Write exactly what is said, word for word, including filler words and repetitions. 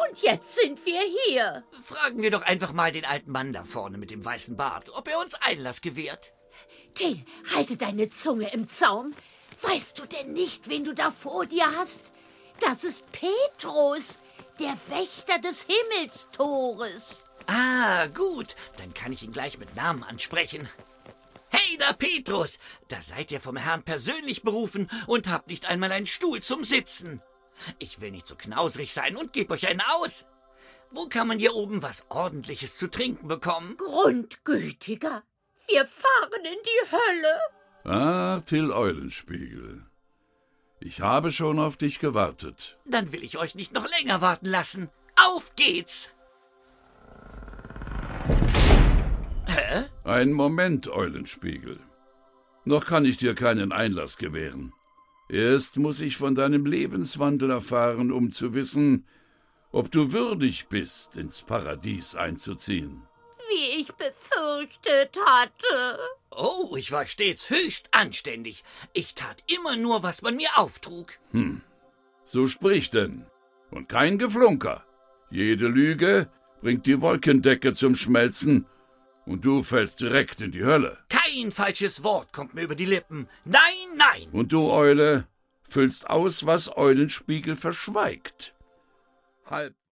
Und jetzt sind wir hier. Fragen wir doch einfach mal den alten Mann da vorne mit dem weißen Bart, ob er uns Einlass gewährt. Till, halte deine Zunge im Zaum. Weißt du denn nicht, wen du da vor dir hast? Das ist Petrus, der Wächter des Himmelstores. Ah, gut, dann kann ich ihn gleich mit Namen ansprechen. Hey, da Petrus, da seid ihr vom Herrn persönlich berufen und habt nicht einmal einen Stuhl zum Sitzen. Ich will nicht so knausrig sein und geb euch einen aus. Wo kann man hier oben was Ordentliches zu trinken bekommen? Grundgütiger, wir fahren in die Hölle. Ah, Till Eulenspiegel, ich habe schon auf dich gewartet. Dann will ich euch nicht noch länger warten lassen. Auf geht's! Hä? Einen Moment, Eulenspiegel. Noch kann ich dir keinen Einlass gewähren. Erst muss ich von deinem Lebenswandel erfahren, um zu wissen, ob du würdig bist, ins Paradies einzuziehen. Wie ich befürchtet hatte. Oh, ich war stets höchst anständig. Ich tat immer nur, was man mir auftrug. Hm, so sprich denn. Und kein Geflunker. Jede Lüge bringt die Wolkendecke zum Schmelzen und du fällst direkt in die Hölle. Kein falsches Wort kommt mir über die Lippen. Nein, nein! Und du, Eule, füllst aus, was Eulenspiegel verschweigt. Halb